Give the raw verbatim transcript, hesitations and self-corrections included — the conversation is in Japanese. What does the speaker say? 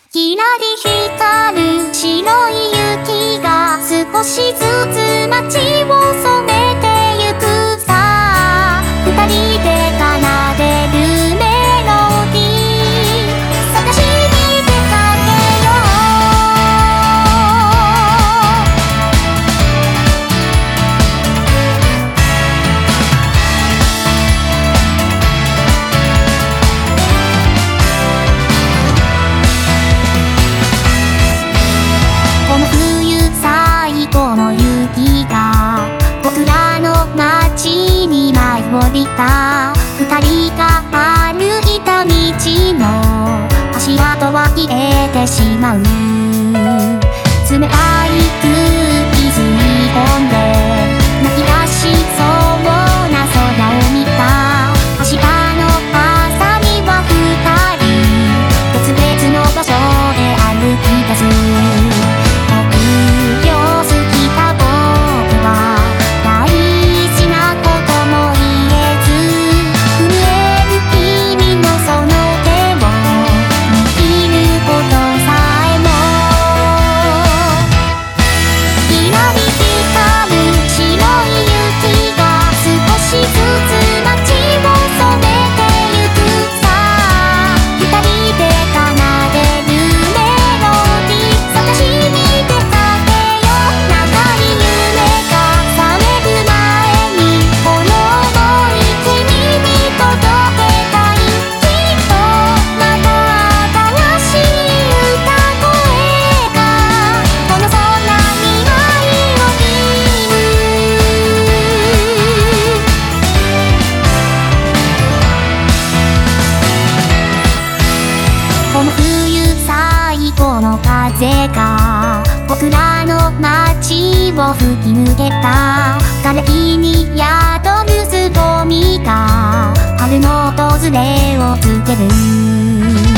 きらり光る白い雪が少しずつ街を染めてゆくさ。二人で奏でるメロディー探しに出かけよこの冬最後の雪が僕らの街に舞い降りた。二人が歩いた道の足跡は消えてしまう。冷たい空気吸い込んで泣き出しそうな空を見た。明日の朝には二人別々の場所へ歩き出す。この冬最後の風が僕らの街を吹き抜けた。枯れに宿るつぼみが春の訪れを告げる。